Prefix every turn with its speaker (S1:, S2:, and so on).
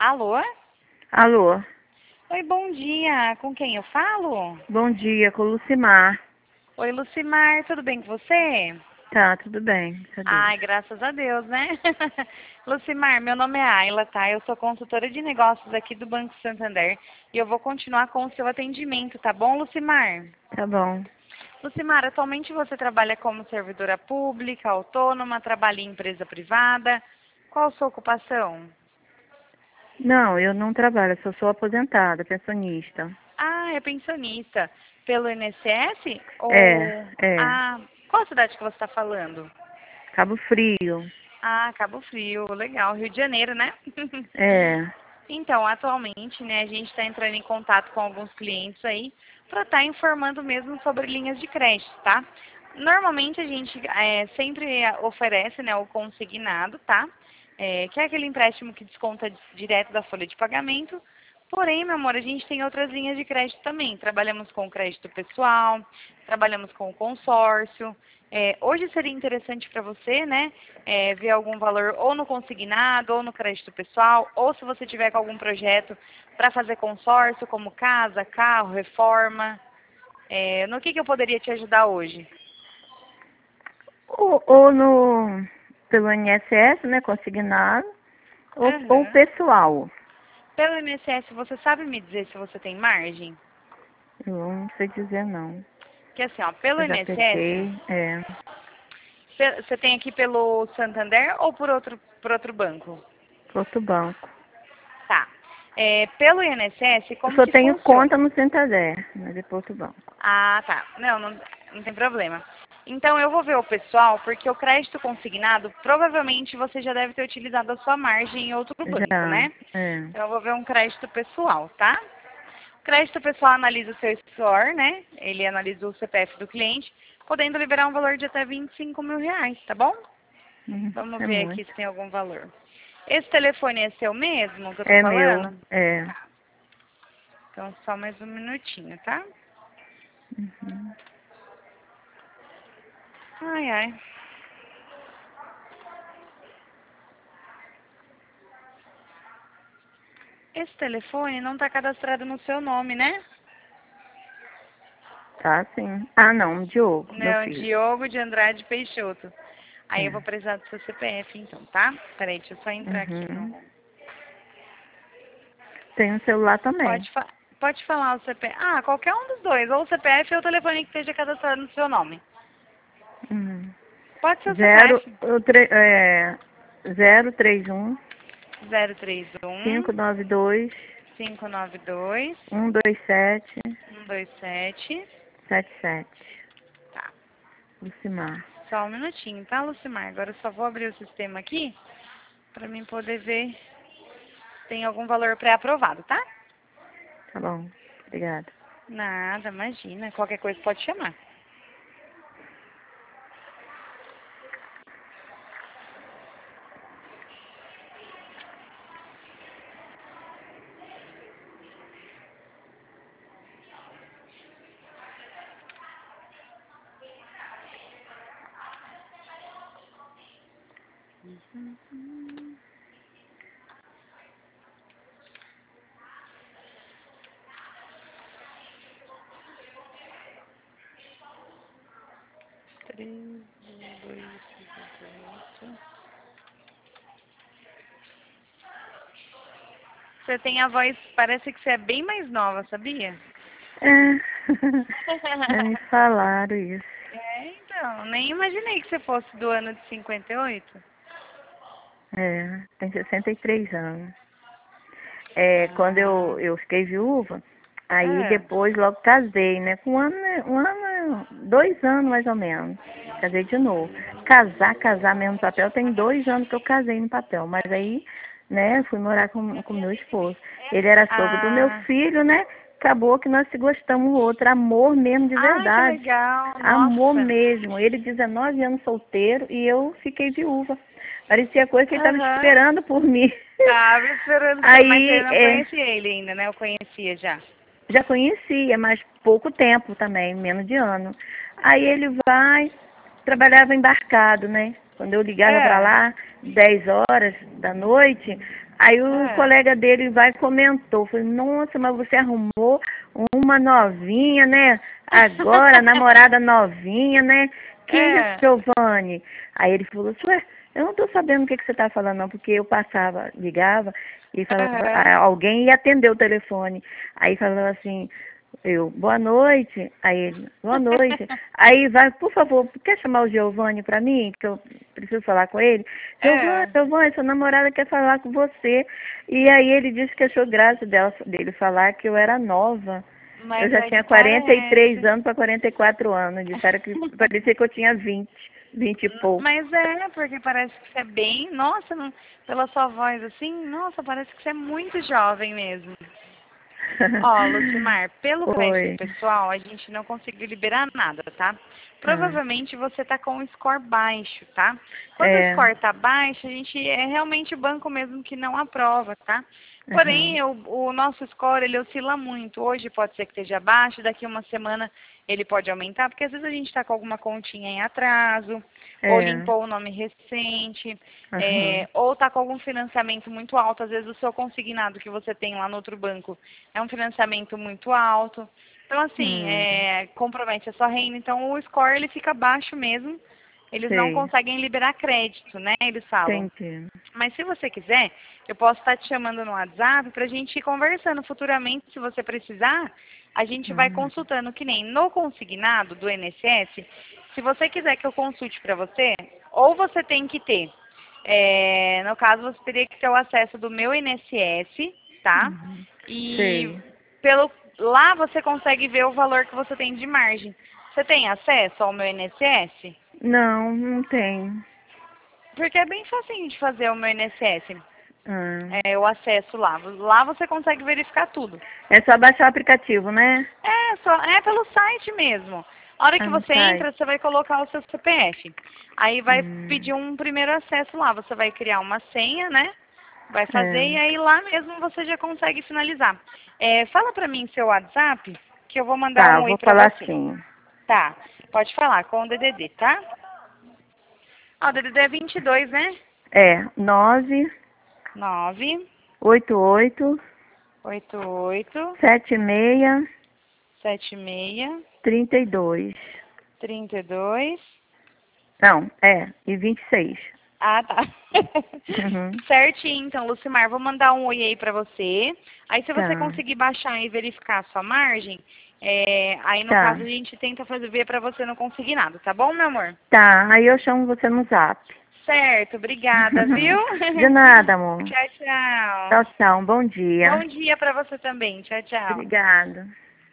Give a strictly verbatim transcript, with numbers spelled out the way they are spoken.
S1: Alô?
S2: Alô,
S1: Oi, bom dia. Com quem eu falo?
S2: bom dia, com o Lucimar.
S1: Oi, Lucimar, tudo bem com você?
S2: Tá, tudo bem, graças a Deus.
S1: Ai, graças a Deus, né? Lucimar, meu nome é Ayla, tá? Eu sou consultora de negócios aqui do Banco Santander e eu vou continuar com o seu atendimento, tá bom, Lucimar?
S2: Tá bom.
S1: Lucimar, atualmente você trabalha como servidora pública, autônoma, trabalha em empresa privada. Qual a sua ocupação?
S2: Não, eu não trabalho, eu só sou aposentada, pensionista.
S1: Ah, é pensionista. Pelo I N S S?
S2: É,
S1: Ou...
S2: é,
S1: Ah, qual cidade que você está falando?
S2: Cabo Frio.
S1: Ah, Cabo Frio, legal. Rio de Janeiro, né?
S2: É,
S1: Então, atualmente, né, a gente está entrando em contato com alguns clientes aí para estar informando mesmo sobre linhas de crédito, tá? Normalmente a gente é, sempre oferece, né, o consignado, tá? É, que é aquele empréstimo que desconta direto da folha de pagamento. Porém, meu amor, a gente tem outras linhas de crédito também. Trabalhamos com crédito pessoal, trabalhamos com consórcio. É, hoje seria interessante para você, né, é, ver algum valor ou no consignado, ou no crédito pessoal, ou se você tiver com algum projeto para fazer consórcio, como casa, carro, reforma. É, no que, que eu poderia te ajudar hoje?
S2: ou, ou no, pelo I N S S, né, consignado, ou, ou
S1: Aham.
S2: pessoal.
S1: Pelo I N S S, você sabe me dizer se você tem margem?
S2: Eu não sei dizer não.
S1: Que assim, ó, pelo
S2: Eu já
S1: I N S S,
S2: peguei, é,
S1: pe- você tem aqui pelo Santander ou por outro, por outro banco?
S2: outro banco.
S1: Tá. É, pelo I N S S,
S2: Eu
S1: como
S2: só
S1: que
S2: tenho conta
S1: funciona?
S2: no Santander, mas é por outro banco.
S1: Ah, tá. Não, não, não tem problema. Então eu vou ver o pessoal, porque o crédito consignado, provavelmente você já deve ter utilizado a sua margem em outro banco,
S2: Já,
S1: né?
S2: é,
S1: Então eu vou ver um crédito pessoal, tá? O crédito pessoal analisa o seu score, né? Ele analisa o C P F do cliente, podendo liberar um valor de até vinte e cinco mil reais, tá bom?
S2: hum,
S1: Vamos
S2: é
S1: ver aqui
S2: muito.
S1: se tem algum valor. Esse telefone é seu mesmo que eu tô
S2: É meu,
S1: falando?
S2: é.
S1: Tá. Então só mais um minutinho, tá?
S2: Uhum.
S1: Ai, ai. Esse telefone não está cadastrado no seu nome, né?
S2: Tá, sim. Ah, não, Diogo, meu
S1: Não,
S2: filho.
S1: Diogo de Andrade Peixoto. Aí eu
S2: É.
S1: vou precisar do seu C P F então, tá? Peraí, deixa eu só entrar aqui
S2: Uhum.
S1: no...
S2: Tem um celular também.
S1: Pode, fa... Pode falar o C P F. Ah, qualquer um dos dois. Ou o C P F ou o telefone que esteja cadastrado no seu nome.
S2: Uhum.
S1: Pode ser o
S2: Zero,
S1: C P F.
S2: o tre, é, zero três um,
S1: zero três um,
S2: cinco nove dois,
S1: cinco nove dois,
S2: um dois sete,
S1: um dois sete.
S2: sete sete.
S1: Tá.
S2: Lucimar.
S1: Só um minutinho, tá, Lucimar? Agora eu só vou abrir o sistema aqui para mim poder ver se tem algum valor pré-aprovado, tá?
S2: Tá bom. Obrigada.
S1: Nada, imagina. Qualquer coisa pode chamar. Três, dois, oito. Você tem a voz, parece que você é bem mais nova, sabia?
S2: É. Já me falaram isso.
S1: É, então, nem imaginei que você fosse do ano de cinquenta e oito.
S2: É, tem sessenta e três anos. É, quando
S1: Ah,
S2: eu, eu fiquei viúva, aí
S1: é.
S2: depois logo casei, né? Com um ano, um ano, dois anos mais ou menos. Casei de novo. Casar, casar mesmo no papel, tem dois anos que eu casei no papel. Mas aí, né, fui morar com com meu esposo. Ele era sogro do meu
S1: Ah,
S2: filho, né? Acabou que nós se gostamos um outro. Amor mesmo de
S1: ai, que
S2: verdade.
S1: legal,
S2: Amor
S1: nossa.
S2: mesmo. Ele dezenove anos solteiro e eu fiquei viúva. Parecia coisa que ele estava
S1: Aham.
S2: esperando por mim.
S1: Tava esperando você, mas você
S2: Aí,
S1: não
S2: é,
S1: conhecia ele ainda, né? Eu conhecia já.
S2: já conhecia, mas pouco tempo também, menos de ano. Aí ele vai, trabalhava embarcado, né? Quando eu ligava para
S1: É.
S2: lá, dez horas da noite, Aí o
S1: É.
S2: colega dele vai e comentou, falei, nossa, mas você arrumou uma novinha, né? Agora, namorada novinha, né? Quem é
S1: É.
S2: Giovanni? Aí ele falou, ué, eu não tô sabendo o que, que você tá falando não, porque eu passava, ligava e falava,
S1: Aham.
S2: ah, alguém ia atender o telefone. Aí falava assim, eu, boa noite. Aí ele, boa noite. Aí vai, por favor, quer chamar o Giovanni para mim? Que eu preciso falar com ele. Giovanni,
S1: É.
S2: Giovanni, sua namorada quer falar com você. E aí ele disse que achou graça dela, dele falar que eu era nova. Eu
S1: Mas
S2: já
S1: é que
S2: tinha quarenta e três
S1: parece.
S2: anos para quarenta e quatro anos. Disseram que parecia que eu tinha vinte, vinte e pouco.
S1: Mas é, porque parece que você é bem. Nossa, não- pela sua voz assim, nossa, parece que você é muito jovem mesmo. Ó, Lucimar, pelo crédito
S2: Oi.
S1: pessoal, a gente não conseguiu liberar nada, tá?
S2: Ah,
S1: Provavelmente você tá com um score baixo, tá? Quando o
S2: é.
S1: score tá baixo, a gente é realmente o banco mesmo que não aprova, tá?
S2: Aham.
S1: Porém, o, o nosso score, ele oscila muito. Hoje pode ser que esteja baixo, daqui uma semana ele pode aumentar, porque às vezes a gente está com alguma continha em atraso, ou
S2: É.
S1: limpou o nome recente,
S2: Aham.
S1: é, ou está com algum financiamento muito alto. Às vezes o seu consignado que você tem lá no outro banco é um financiamento muito alto. Então, assim,
S2: Hum,
S1: é, compromete a sua renda. Então, o score ele fica baixo mesmo. Eles não
S2: sei.
S1: conseguem liberar crédito, né? Eles falam.
S2: Entendi.
S1: Mas se você quiser, eu posso estar te chamando no WhatsApp para a gente ir conversando futuramente, se você precisar. A gente vai
S2: Uhum.
S1: consultando, que nem no consignado do I N S S. Se você quiser que eu consulte para você, ou você tem que ter, é, no caso, você teria que ter o acesso do meu I N S S, tá?
S2: Uhum.
S1: E
S2: Sei.
S1: pelo lá você consegue ver o valor que você tem de margem. Você tem acesso ao meu I N S S?
S2: Não, não tem.
S1: Porque é bem facinho de fazer o meu I N S S.
S2: Ah.
S1: É, o acesso lá. Lá você consegue verificar tudo.
S2: É só baixar o aplicativo, né?
S1: É, só, é pelo site mesmo. A hora
S2: Ah,
S1: que
S2: no
S1: você
S2: site.
S1: entra, você vai colocar o seu C P F. Aí vai
S2: Hum.
S1: pedir um primeiro acesso lá. Você vai criar uma senha, né? Vai fazer e
S2: É.
S1: aí lá mesmo você já consegue finalizar. É, fala pra mim seu WhatsApp, que eu vou mandar
S2: Tá,
S1: um
S2: eu
S1: oi
S2: vou
S1: pra
S2: falar
S1: você.
S2: assim.
S1: Tá, pode falar, com o D D D, tá? Ó, o D D D é vinte e dois, né?
S2: É, nove
S1: Nove
S2: oito oito
S1: oito oito
S2: sete seis
S1: sete seis
S2: trinta e dois.
S1: trinta e dois.
S2: Não, é, e vinte e seis.
S1: Ah, tá.
S2: Uhum.
S1: Certinho, então, Lucimar, vou mandar um oi aí pra você. Aí, se você
S2: Tá,
S1: conseguir baixar e verificar a sua margem, é, aí, no caso,
S2: tá.
S1: a gente tenta fazer ver pra você não conseguir nada, tá bom, meu amor?
S2: Tá, aí eu chamo você no zap.
S1: Certo, obrigada, viu?
S2: De nada, amor.
S1: Tchau, tchau.
S2: Tchau, tchau. Bom dia.
S1: Bom dia pra você também. Tchau, tchau.
S2: Obrigada.